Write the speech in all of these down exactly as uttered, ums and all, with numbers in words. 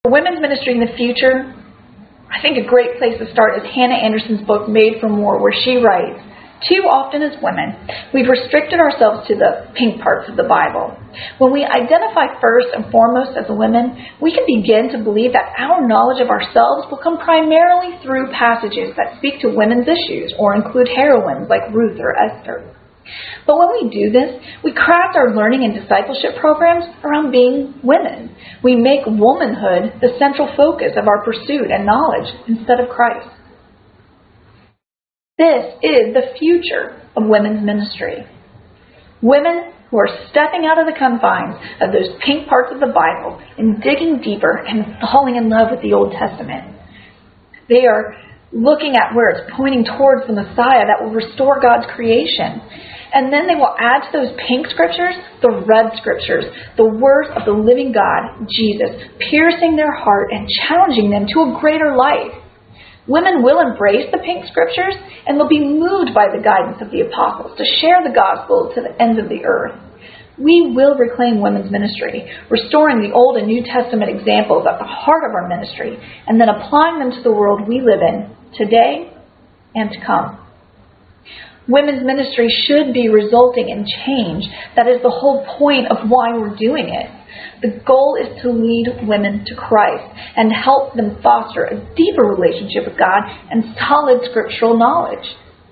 For women's ministry in the future, I think a great place to start is Hannah Anderson's book, Made for More, where she writes, "Too often as women, we've restricted ourselves to the pink parts of the Bible. When we identify first and foremost as women, we can begin to believe that our knowledge of ourselves will come primarily through passages that speak to women's issues or include heroines like Ruth or Esther. But when we do this, we craft our learning and discipleship programs around being women. We make womanhood the central focus of our pursuit and knowledge instead of Christ. This is the future of women's ministry. Women who are stepping out of the confines of those pink parts of the Bible and digging deeper and falling in love with the Old Testament. They are looking at where it's pointing towards the Messiah that will restore God's creation. And then they will add to those pink scriptures the red scriptures, the words of the living God, Jesus, piercing their heart and challenging them to a greater life. Women will embrace the pink scriptures and they'll be moved by the guidance of the apostles to share the gospel to the ends of the earth. We will reclaim women's ministry, restoring the Old and New Testament examples at the heart of our ministry, and then applying them to the world we live in today and to come. Women's ministry should be resulting in change. That is the whole point of why we're doing it. The goal is to lead women to Christ and help them foster a deeper relationship with God and solid scriptural knowledge.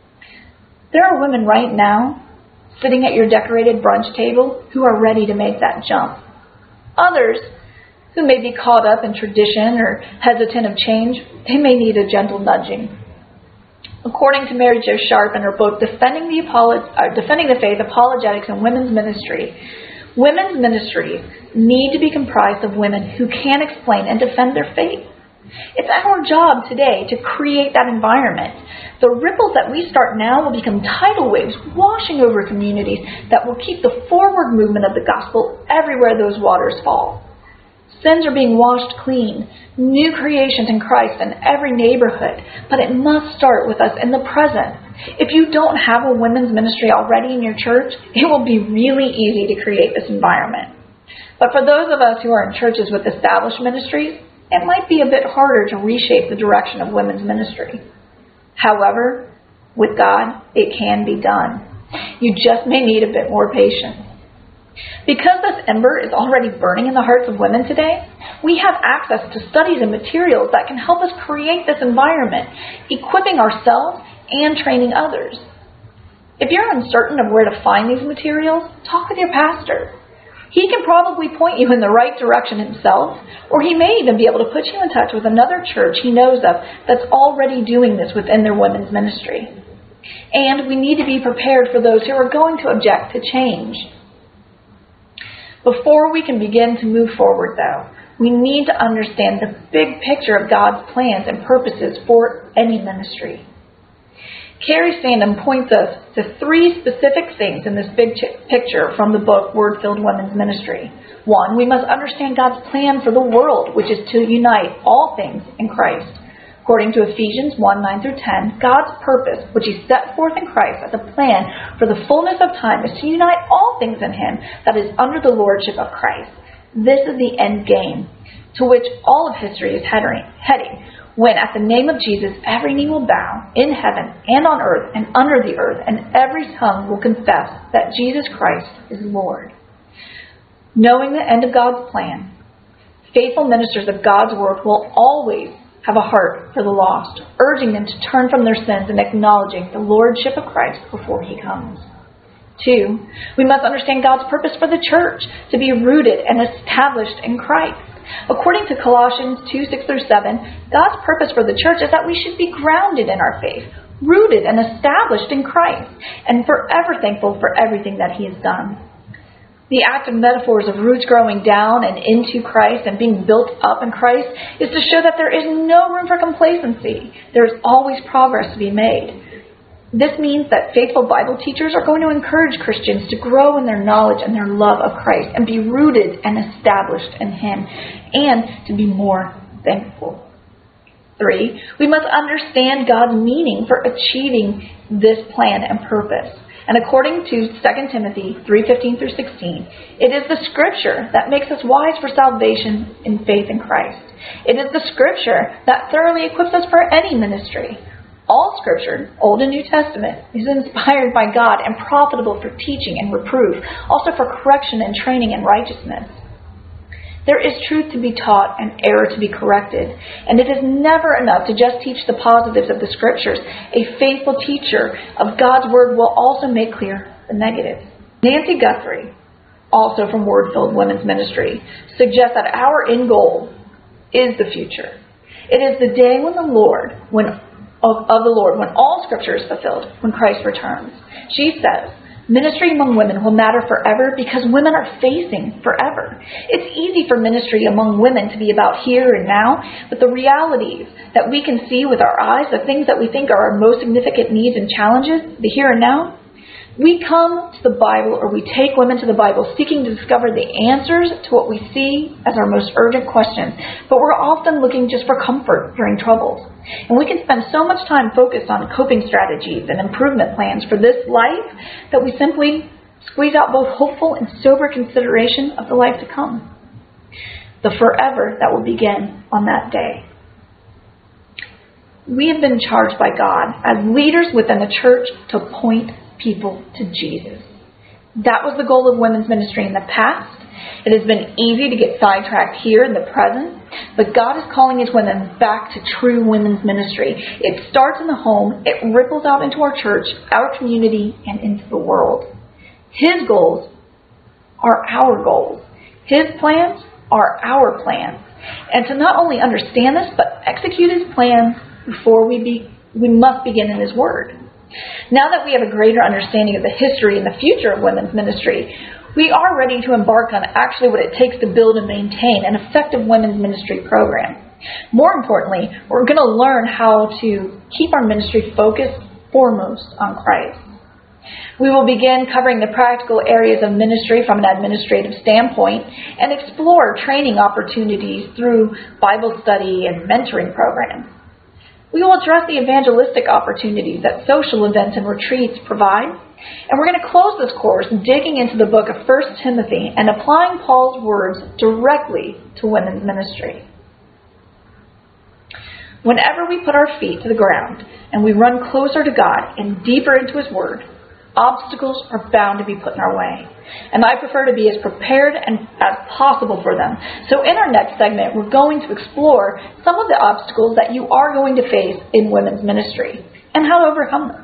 There are women right now sitting at your decorated brunch table who are ready to make that jump. Others who may be caught up in tradition or hesitant of change, they may need a gentle nudging. According to Mary Jo Sharp in her book, Defending the, Apolo- uh, Defending the Faith, Apologetics and Women's Ministry, women's ministries need to be comprised of women who can explain and defend their faith. It's our job today to create that environment. The ripples that we start now will become tidal waves washing over communities that will keep the forward movement of the gospel everywhere those waters fall. Sins are being washed clean, new creations in Christ in every neighborhood, but it must start with us in the present. If you don't have a women's ministry already in your church, it will be really easy to create this environment. But for those of us who are in churches with established ministries, it might be a bit harder to reshape the direction of women's ministry. However, with God, it can be done. You just may need a bit more patience. Because this ember is already burning in the hearts of women today, we have access to studies and materials that can help us create this environment, equipping ourselves and training others. If you're uncertain of where to find these materials, talk with your pastor. He can probably point you in the right direction himself, or he may even be able to put you in touch with another church he knows of that's already doing this within their women's ministry. And we need to be prepared for those who are going to object to change. Before we can begin to move forward, though, we need to understand the big picture of God's plans and purposes for any ministry. Carrie Sandham points us to three specific things in this big ch- picture from the book Word-Filled Women's Ministry. One, we must understand God's plan for the world, which is to unite all things in Christ. According to Ephesians one, nine through ten, God's purpose, which He set forth in Christ as a plan for the fullness of time, is to unite all things in Him that is under the lordship of Christ. This is the end game to which all of history is heading, when at the name of Jesus every knee will bow in heaven and on earth and under the earth, and every tongue will confess that Jesus Christ is Lord. Knowing the end of God's plan, faithful ministers of God's word will always have a heart for the lost, urging them to turn from their sins and acknowledging the lordship of Christ before He comes. Two, we must understand God's purpose for the church to be rooted and established in Christ. According to Colossians two, six through seven, God's purpose for the church is that we should be grounded in our faith, rooted and established in Christ, and forever thankful for everything that He has done. The active metaphors of roots growing down and into Christ and being built up in Christ is to show that there is no room for complacency. There is always progress to be made. This means that faithful Bible teachers are going to encourage Christians to grow in their knowledge and their love of Christ and be rooted and established in Him, and to be more thankful. Three, we must understand God's meaning for achieving this plan and purpose. And according to Second Timothy three fifteen through sixteen, it is the Scripture that makes us wise for salvation in faith in Christ. It is the Scripture that thoroughly equips us for any ministry. All Scripture, Old and New Testament, is inspired by God and profitable for teaching and reproof, also for correction and training in righteousness. There is truth to be taught and error to be corrected, and it is never enough to just teach the positives of the Scriptures. A faithful teacher of God's Word will also make clear the negatives. Nancy Guthrie, also from Word-Filled Women's Ministry, suggests that our end goal is the future. It is the day when the Lord, when of, of the Lord, when all Scripture is fulfilled, when Christ returns. She says, ministry among women will matter forever because women are facing forever. It's easy for ministry among women to be about here and now, but the realities that we can see with our eyes, the things that we think are our most significant needs and challenges, the here and now, we come to the Bible, or we take women to the Bible seeking to discover the answers to what we see as our most urgent questions, but we're often looking just for comfort during troubles. And we can spend so much time focused on coping strategies and improvement plans for this life that we simply squeeze out both hopeful and sober consideration of the life to come, the forever that will begin on that day. We have been charged by God as leaders within the church to point people to Jesus. That was the goal of women's ministry in the past. It has been easy to get sidetracked here in the present, but God is calling His women back to true women's ministry. It starts in the home, it ripples out into our church, our community, and into the world. His goals are our goals. His plans are our plans. And to not only understand this, but execute His plans before we be, we must begin in His Word. Now that we have a greater understanding of the history and the future of women's ministry, we are ready to embark on actually what it takes to build and maintain an effective women's ministry program. More importantly, we're going to learn how to keep our ministry focused foremost on Christ. We will begin covering the practical areas of ministry from an administrative standpoint and explore training opportunities through Bible study and mentoring programs. We will address the evangelistic opportunities that social events and retreats provide. And we're going to close this course digging into the book of First Timothy and applying Paul's words directly to women's ministry. Whenever we put our feet to the ground and we run closer to God and deeper into His Word, obstacles are bound to be put in our way. And I prefer to be as prepared and as possible for them. So in our next segment, we're going to explore some of the obstacles that you are going to face in women's ministry and how to overcome them.